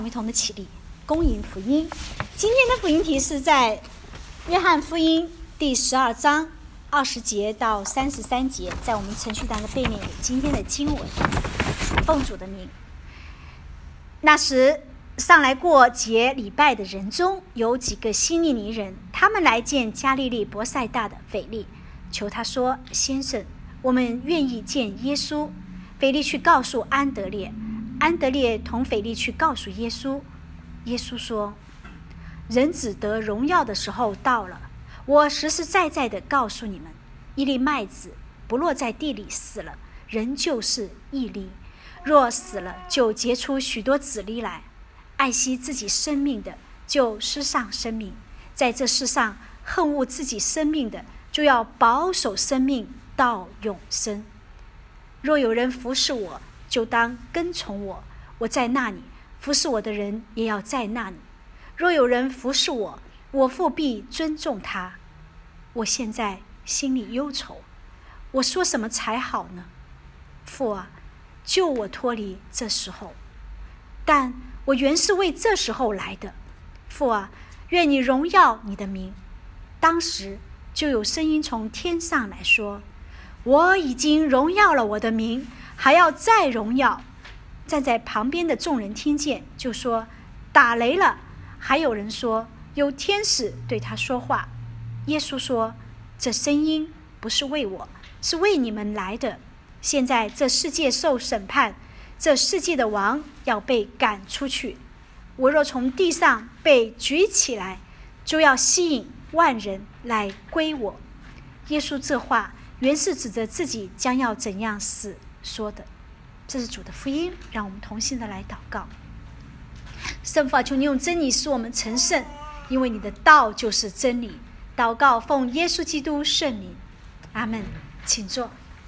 我们一同的起立，恭迎福音。今天的福音题是在约翰福音第12章20节到33节，在我们程序单的背面有今天的经文。奉主的名。那时上来过节礼拜的人中有几个希利尼人，他们来见加利利伯赛大的腓力，求他说：先生，我们愿意见耶稣。腓力去告诉安德烈，安德烈同腓力去告诉耶稣。耶稣说：人子得荣耀的时候到了。我实实在在地告诉你们，一粒麦子不落在地里死了，仍旧是一粒；若死了，就结出许多子粒来。爱惜自己生命的，就失丧生命；在这世上恨恶自己生命的，就要保守生命到永生。若有人服侍我，就当跟从我，我在那里，服侍我的人也要在那里。若有人服侍我，我父必尊重他。我现在心里忧愁，我说什么才好呢？父啊，救我脱离这时候。但我原是为这时候来的。父啊，愿你荣耀你的名。当时就有声音从天上来说：我已经荣耀了我的名，还要再荣耀。站在旁边的众人听见，就说：打雷了。还有人说有天使对他说话。耶稣说：这声音不是为我，是为你们来的。现在这世界受审判，这世界的王要被赶出去。我若从地上被举起来，就要吸引万人来归我。耶稣这话原是指着自己将要怎样死说的。这是主的福音，让我们同心的来祷告。圣父啊，求你用真理使我们成圣，因为你的道就是真理。祷告奉耶稣基督圣名，阿们。请坐。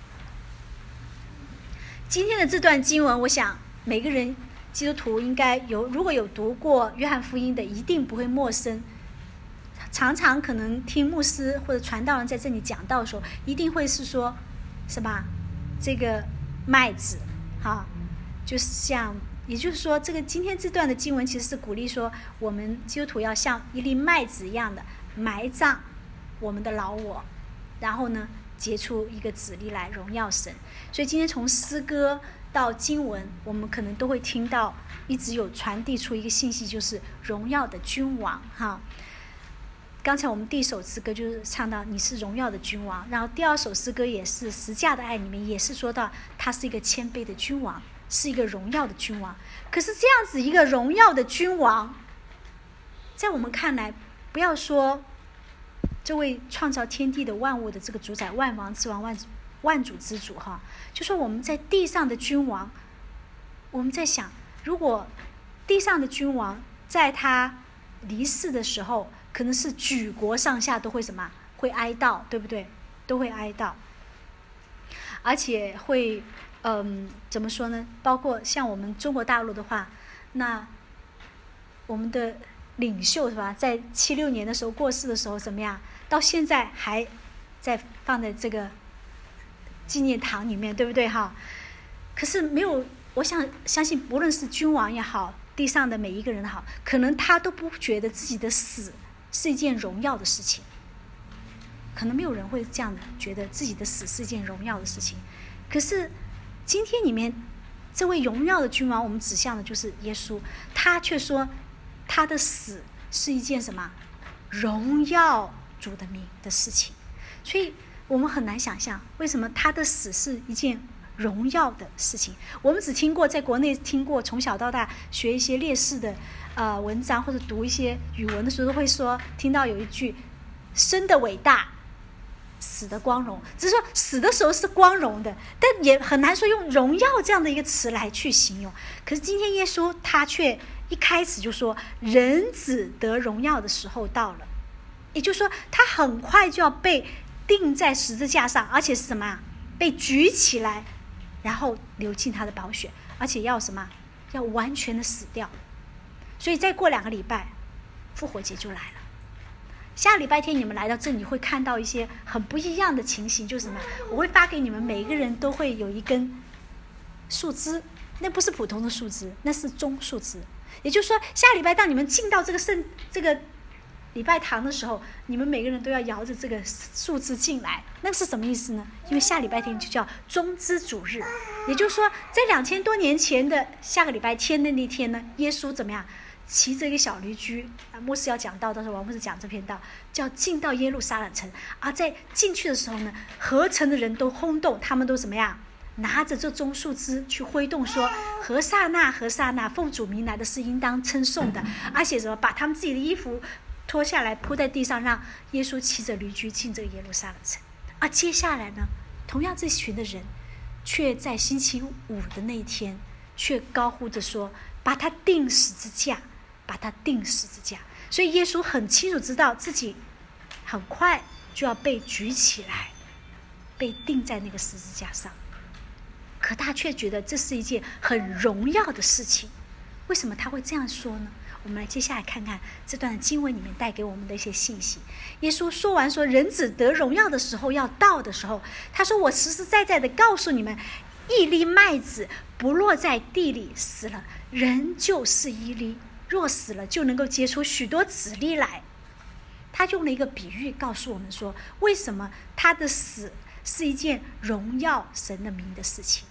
今天的这段经文，我想每个人基督徒应该有，如果有读过约翰福音的，一定不会陌生。常常可能听牧师或者传道人在这里讲道的时候，一定会是说什么这个麦子就是像，也就是说这个今天这段的经文其实是鼓励说，我们基督徒要像一粒麦子一样的埋葬我们的老我，然后呢结出一个子粒来荣耀神。所以今天从诗歌到经文，我们可能都会听到一直有传递出一个信息，就是荣耀的君王刚才我们第一首诗歌就是唱到你是荣耀的君王，然后第二首诗歌也是十架的爱里面也是说到他是一个谦卑的君王，是一个荣耀的君王。可是这样子一个荣耀的君王，在我们看来，不要说这位创造天地的万物的这个主宰，万王之王，万主之主就说我们在地上的君王，我们在想，如果地上的君王在他离世的时候，可能是举国上下都会什么？会哀悼，对不对？都会哀悼，而且会怎么说呢？包括像我们中国大陆的话，那我们的领袖是吧，在76年的时候过世的时候怎么样？到现在还在放在这个纪念堂里面，对不对可是没有，我相信不论是君王也好，地上的每一个人好，可能他都不觉得自己的死是一件荣耀的事情，可能没有人会这样觉得自己的死是一件荣耀的事情。可是今天里面这位荣耀的君王，我们指向的就是耶稣，他却说他的死是一件什么？荣耀主的名的事情。所以我们很难想象为什么他的死是一件荣耀的事情。我们只听过，在国内听过，从小到大学一些烈士的文章或者读一些语文的时候，都会说听到有一句生的伟大，死的光荣。只是说死的时候是光荣的，但也很难说用荣耀这样的一个词来去形容。可是今天耶稣他却一开始就说人子得荣耀的时候到了，也就是说他很快就要被钉在十字架上，而且是什么被举起来，然后流尽他的宝血，而且要什么？要完全的死掉。所以再过2个礼拜，复活节就来了。下礼拜天你们来到这里会看到一些很不一样的情形，就是什么？我会发给你们，每一个人都会有一根树枝，那不是普通的树枝，那是棕树枝。 也就是说，下礼拜当你们进到这个礼拜堂的时候，你们每个人都要摇着这个树枝进来。那是什么意思呢？因为下礼拜天就叫棕枝主日，也就是说，在2000多年前的下个礼拜天的那天呢，耶稣怎么样？骑着一个小驴居牧师要讲道的时候，王牧师讲这篇道，叫进到耶路撒冷城。而在进去的时候呢，合城的人都轰动，他们都怎么样？拿着这棕树枝去挥动，说何撒那何撒那，奉主名来的是应当称颂的。而且什么？把他们自己的衣服脱下来铺在地上，让耶稣骑着驴驹进这个耶路撒冷城。而接下来呢，同样这群的人却在星期五的那一天却高呼着说，把他钉十字架，把他钉十字架。所以耶稣很清楚知道自己很快就要被举起来，被钉在那个十字架上，可他却觉得这是一件很荣耀的事情。为什么他会这样说呢？我们来接下来看看这段经文里面带给我们的一些信息。耶稣说完说人子得荣耀的时候要到的时候，他说，我实实在在的告诉你们，一粒麦子不落在地里死了，人就是一粒，若死了就能够结出许多子粒来。他用了一个比喻告诉我们说，为什么他的死是一件荣耀神的名的事情。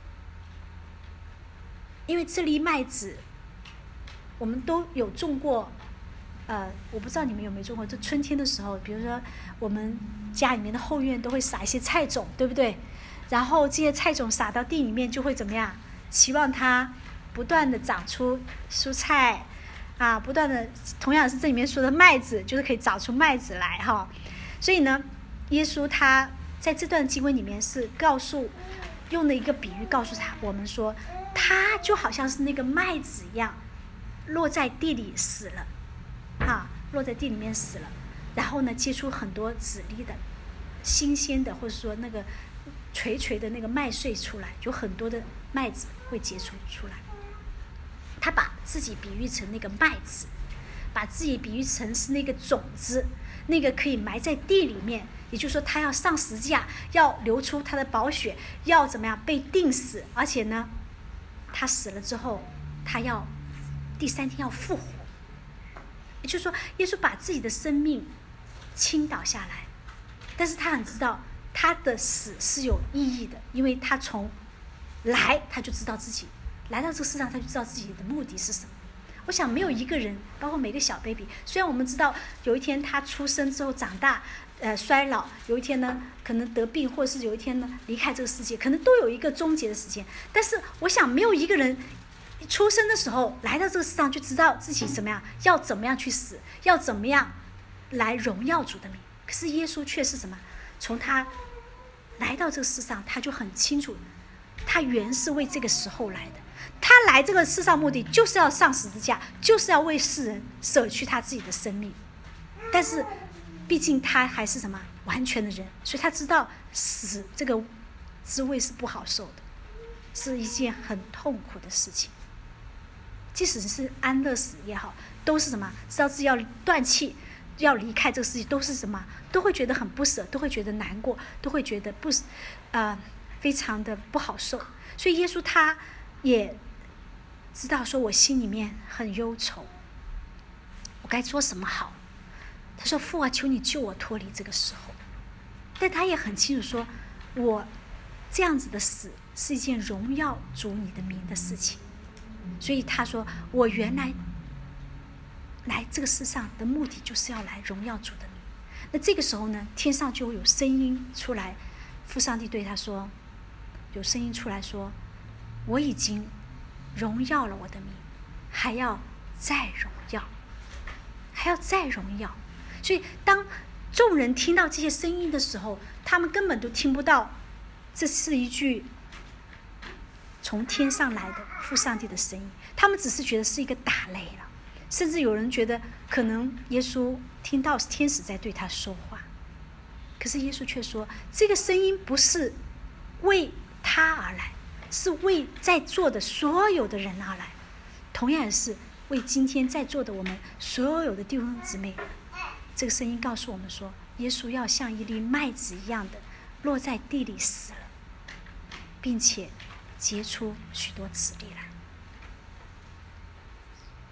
因为这粒麦子我们都有种过，我不知道你们有没有种过，就春天的时候，比如说我们家里面的后院都会撒一些菜种，对不对？然后这些菜种撒到地里面就会怎么样？期望它不断的长出蔬菜啊，不断的，同样是这里面说的麦子，就是可以长出麦子来哈。所以呢，耶稣他在这段经文里面是用了一个比喻告诉我们说，他就好像是那个麦子一样，落在地里死了，落在地里面死了，然后呢结出很多籽粒的新鲜的，或者说那个垂垂的那个麦穗出来，就很多的麦子会结出来。他把自己比喻成那个麦子，把自己比喻成是那个种子，那个可以埋在地里面，也就是说他要上十字架，要流出他的宝血，要怎么样被钉死，而且呢他死了之后，他要第3天要复活。也就是说，耶稣把自己的生命倾倒下来，但是他很知道他的死是有意义的，因为他从来他就知道自己来到这个世上，他就知道自己的目的是什么。我想没有一个人，包括每个小 baby， 虽然我们知道有一天他出生之后长大，衰老，有一天呢可能得病，或者是有一天呢离开这个世界，可能都有一个终结的时间。但是我想没有一个人出生的时候来到这个世上就知道自己怎么样，要怎么样去死，要怎么样来荣耀主的名。可是耶稣却是什么？从他来到这个世上，他就很清楚，他原是为这个时候来的。他来这个世上目的就是要上十字架，就是要为世人舍去他自己的生命。但是毕竟他还是什么完全的人，所以他知道死这个滋味是不好受的，是一件很痛苦的事情。即使是安乐死也好，都是什么？知道自己要断气，要离开这个世界，都是什么？都会觉得很不舍，都会觉得难过，都会觉得非常的不好受。所以耶稣他也知道说，我心里面很忧愁，我该做什么好？他说，父啊，求你救我脱离这个时候。但他也很清楚说，我这样子的死是一件荣耀主你的名的事情。所以他说，我原来这个世上的目的就是要来荣耀主的名。那这个时候呢，天上就有声音出来，父上帝对他说，有声音出来说，我已经荣耀了我的名，还要再荣耀，还要再荣耀。所以当众人听到这些声音的时候，他们根本都听不到这是一句从天上来的父上帝的声音，他们只是觉得是一个打雷了，甚至有人觉得可能耶稣听到是天使在对他说话。可是耶稣却说，这个声音不是为他而来，是为在座的所有的人而来，同样也是为今天在座的我们所有的弟兄姊妹。这个声音告诉我们说，耶稣要像一粒麦子一样的落在地里死了，并且结出许多子粒来。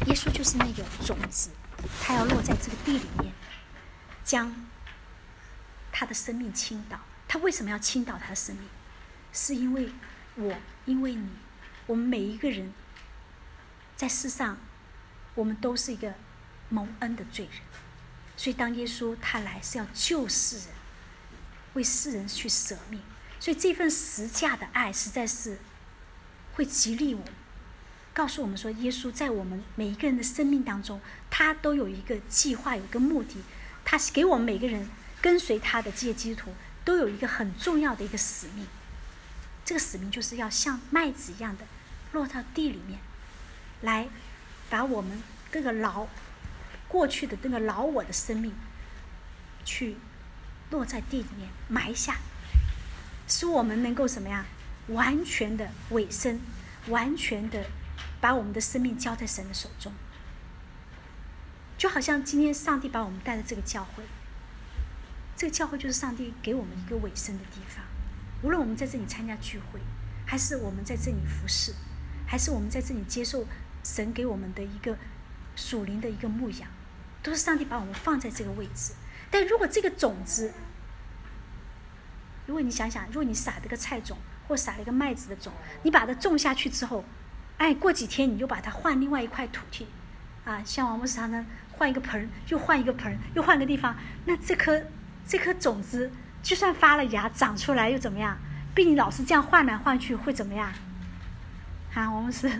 耶稣就是那个种子，他要落在这个地里面，将他的生命倾倒。他为什么要倾倒他的生命？是因为我，因为你，我们每一个人在世上，我们都是一个蒙恩的罪人。所以当耶稣他来是要救世人，为世人去舍命。所以这份十架的爱实在是会激励我们，告诉我们说，耶稣在我们每一个人的生命当中，他都有一个计划，有一个目的。他给我们每个人跟随他的这些基督徒都有一个很重要的一个使命。这个使命就是要像麦子一样的落到地里面，来把我们这个过去的那个老我的生命去落在地里面埋下，使我们能够什么样，完全的委身，完全的把我们的生命交在神的手中。就好像今天上帝把我们带到这个教会，这个教会就是上帝给我们一个委身的地方。无论我们在这里参加聚会，还是我们在这里服侍，还是我们在这里接受神给我们的一个属灵的一个牧养，都是上帝把我们放在这个位置。但如果这个种子，如果你想想，如果你撒了个菜种或撒了一个麦子的种，你把它种下去之后，过几天你就把它换另外一块土地，像王牧师常常换一个盆，又换一个盆，又换个地方，那这颗种子就算发了芽长出来又怎么样？被你老是这样换来换去会怎么样？王牧师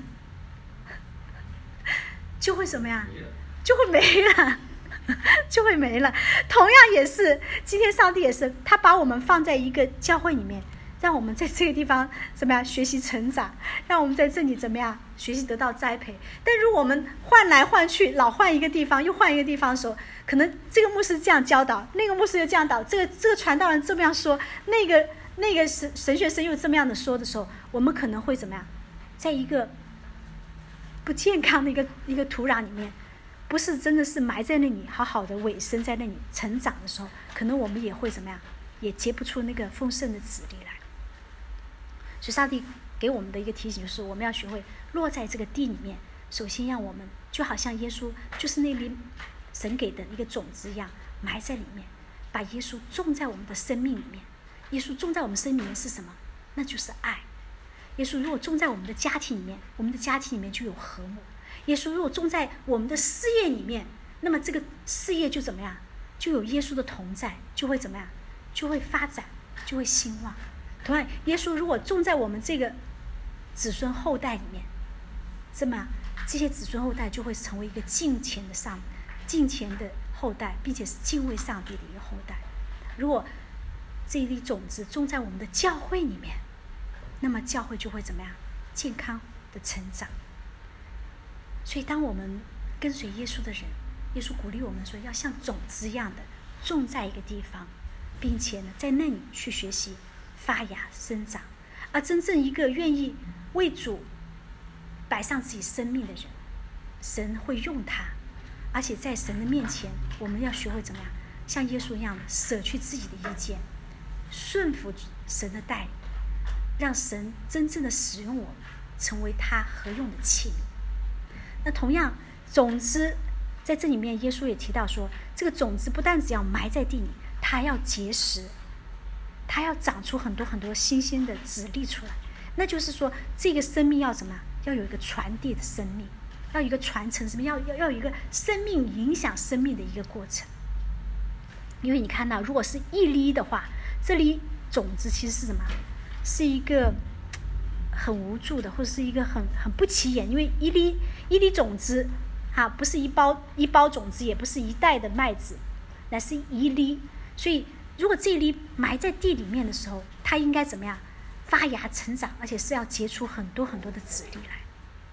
就会怎么样？就会没了。就会没了。同样也是，今天上帝也是，他把我们放在一个教会里面，让我们在这个地方怎么样学习成长，让我们在这里怎么样学习得到栽培。但如果我们换来换去，老换一个地方又换一个地方的时候，可能这个牧师这样教导，那个牧师又这样导，这个传道人这么样说，那个神学生又这么样的说的时候，我们可能会怎么样，在一个不健康的一个土壤里面，不是真的是埋在那里好好的委身在那里成长的时候，可能我们也会怎么样，也结不出那个丰盛的子粒来。所以上帝给我们的一个提醒就是，我们要学会落在这个地里面，首先让我们就好像耶稣就是那粒神给的一个种子一样，埋在里面，把耶稣种在我们的生命里面。耶稣种在我们生命里面是什么？那就是爱。耶稣如果种在我们的家庭里面，我们的家庭里面就有和睦。耶稣如果种在我们的事业里面，那么这个事业就怎么样？就有耶稣的同在，就会怎么样？就会发展，就会兴旺。同样，耶稣如果种在我们这个子孙后代里面，这些子孙后代就会成为一个敬虔的后代，并且是敬畏上帝的一个后代。如果这一粒种子种在我们的教会里面，那么教会就会怎么样？健康的成长。所以当我们跟随耶稣的人，耶稣鼓励我们说，要像种子一样的种在一个地方，并且呢，在那里去学习发芽生长。而真正一个愿意为主摆上自己生命的人，神会用他，而且在神的面前，我们要学会怎么样，像耶稣一样的舍去自己的意见，顺服神的带领，让神真正的使用我们，成为他合用的器皿。那同样，种子在这里面，耶稣也提到说，这个种子不但只要埋在地里，它要结实，它要长出很多很多新鲜的籽粒出来。那就是说，这个生命要什么？要有一个传递的生命，要有一个传承生命，要有一个生命影响生命的一个过程。因为你看到，如果是一粒的话，这粒种子其实是什么？是一个很无助的，或者是一个很不起眼，因为一粒种子不是一包种子，也不是一袋的麦子，乃是一粒。所以如果这一粒埋在地里面的时候，它应该怎么样发芽成长，而且是要结出很多很多的籽粒来。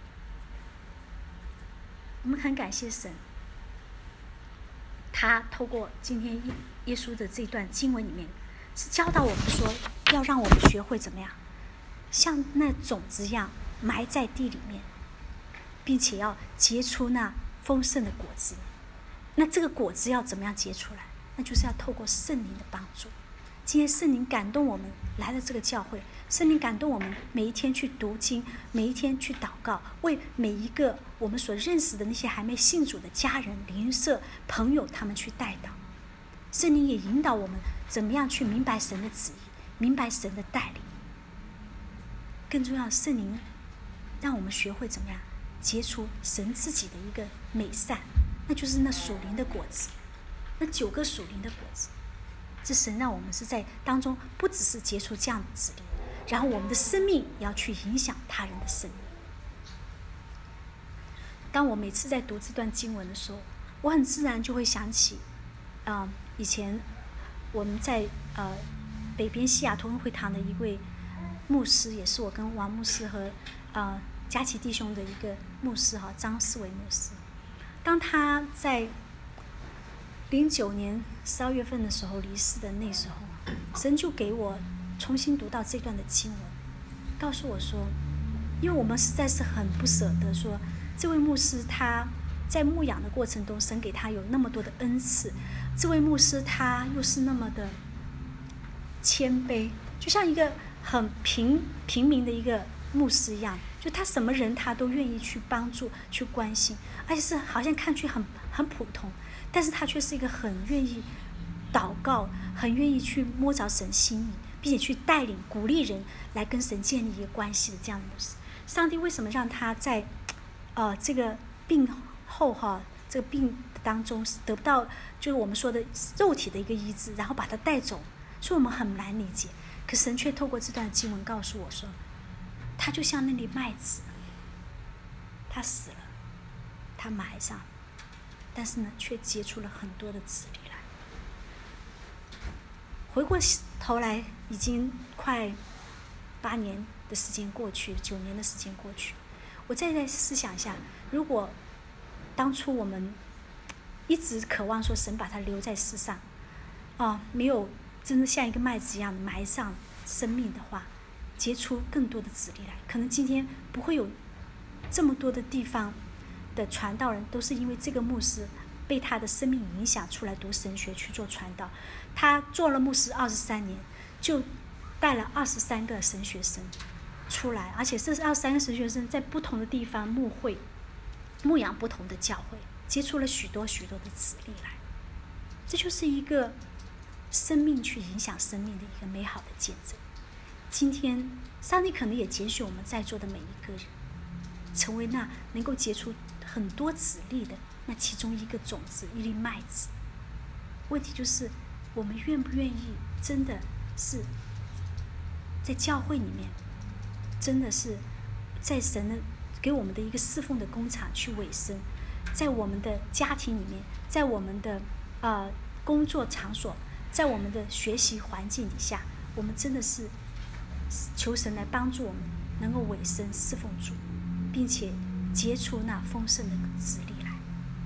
我们很感谢神，他透过今天耶稣的这段经文里面，是教导我们说，要让我们学会怎么样像那种子一样埋在地里面，并且要结出那丰盛的果子。那这个果子要怎么样结出来？那就是要透过圣灵的帮助。 今天圣灵感动我们来了这个教会，圣灵感动我们每一天去读经，每一天去祷告，为每一个我们所认识的那些还没信主的家人、邻舍、朋友，他们去代祷。圣灵也引导我们怎么样去明白神的旨意，明白神的带领。更重要，圣灵让我们学会怎么样结出神自己的一个美善，那就是那属灵的果子，那9个属灵的果子。这神让我们是在当中，不只是结出这样的子粒，然后我们的生命也要去影响他人的生命。当我每次在读这段经文的时候，我很自然就会想起，以前我们在北边西雅图恩会堂的一位牧师，也是我跟王牧师和佳琪弟兄的一个牧师张思维牧师。当他在09年12月份的时候离世的那时候，神就给我重新读到这段的经文，告诉我说，因为我们实在是很不舍得说，这位牧师他在牧养的过程中，神给他有那么多的恩赐，这位牧师他又是那么的谦卑，就像一个很平民的一个牧师一样，就他什么人他都愿意去帮助去关心，而且是好像看去很普通，但是他却是一个很愿意祷告，很愿意去摸着神心意，并且去带领鼓励人来跟神建立一个关系的这样的牧师。上帝为什么让他在这个病后这个病当中得不到就是我们说的肉体的一个医治，然后把他带走，所以我们很难理解。可神却透过这段经文告诉我说，他就像那粒麦子，他死了，他埋上，但是呢却结出了很多的子粒来。回过头来，已经快8年的时间过去，9年的时间过去，我再思想一下，如果当初我们一直渴望说神把他留在世上没有真的像一个麦子一样埋上生命的话，结出更多的子粒来，可能今天不会有这么多的地方的传道人，都是因为这个牧师被他的生命影响出来读神学去做传道。他做了牧师23年，就带了23个神学生出来，而且这23个神学生在不同的地方牧会，牧养不同的教会，结出了许多许多的子粒来。这就是一个生命去影响生命的一个美好的见证。今天上帝可能也拣选我们在座的每一个人，成为那能够结出很多子粒的那其中一个种子，一粒麦子。问题就是我们愿不愿意真的是在教会里面，真的是在神的给我们的一个侍奉的工厂去委身，在我们的家庭里面，在我们的工作场所，在我们的学习环境底下，我们真的是求神来帮助我们能够委身侍奉主，并且结出那丰盛的子粒来。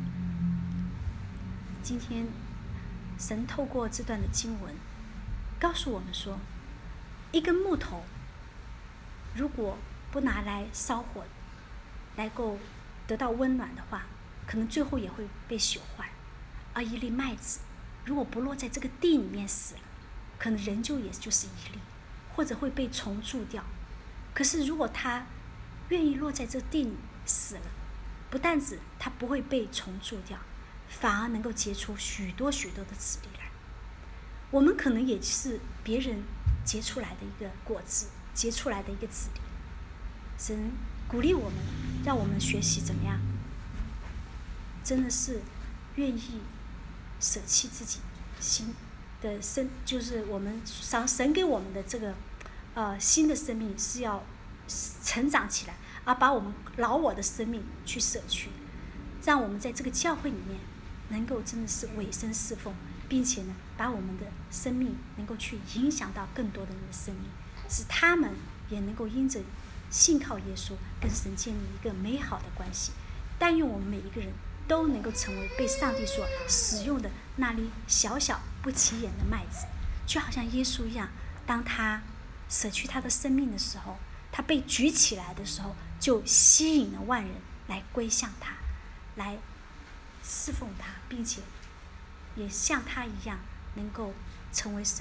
今天神透过这段的经文告诉我们说，一根木头如果不拿来烧火来够得到温暖的话，可能最后也会被朽坏。而一粒麦子如果不落在这个地里面死了，可能仍旧也就是一粒，或者会被虫蛀掉。可是如果它愿意落在这地里死了，不但止它不会被虫蛀掉，反而能够结出许多许多的子粒来。我们可能也是别人结出来的一个果子，结出来的一个子粒。神鼓励我们，让我们学习怎么样真的是愿意舍弃自己心的就是我们神给我们的这个新的生命是要成长起来，而把我们老我的生命去舍去，让我们在这个教会里面能够真的是委身侍奉，并且呢把我们的生命能够去影响到更多的人的生命，使他们也能够因着信靠耶稣跟神建立一个美好的关系。但愿我们每一个人都能够成为被上帝所使用的那粒小小不起眼的麦子，就好像耶稣一样，当他舍去他的生命的时候，他被举起来的时候，就吸引了万人来归向他，来侍奉他，并且也像他一样能够成为神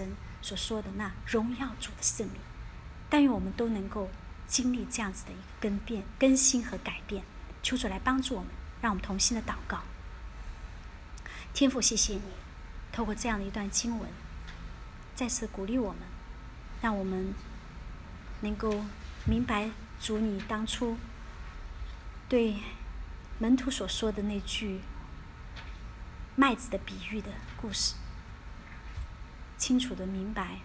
所说的那荣耀主的圣灵。但愿我们都能够经历这样子的一个更新和改变。求主来帮助我们，让我们同心的祷告。天父，谢谢你透过这样的一段经文再次鼓励我们，让我们能够明白主你当初对门徒所说的那句麦子的比喻的故事，清楚的明白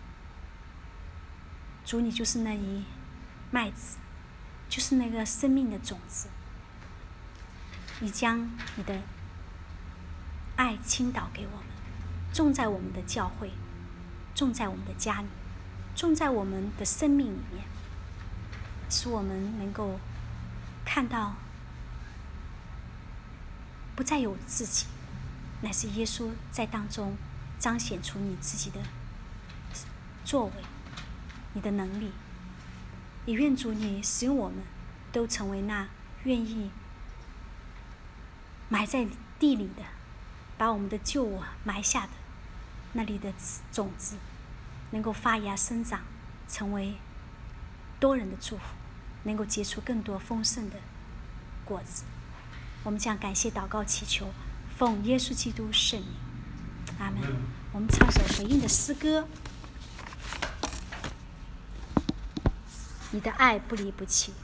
主你就是那一麦子，就是那个生命的种子。你将你的爱倾倒给我们，种在我们的教会，种在我们的家里，种在我们的生命里面，使我们能够看到不再有自己，乃是耶稣在当中彰显出你自己的作为，你的能力。也愿主你使用我们都成为那愿意埋在地里的，把我们的旧我埋下的那里的种子，能够发芽生长，成为多人的祝福，能够结出更多丰盛的果子。我们将感谢祷告祈求，奉耶稣基督圣名，阿门。我们唱首回应的诗歌，你的爱不离不弃。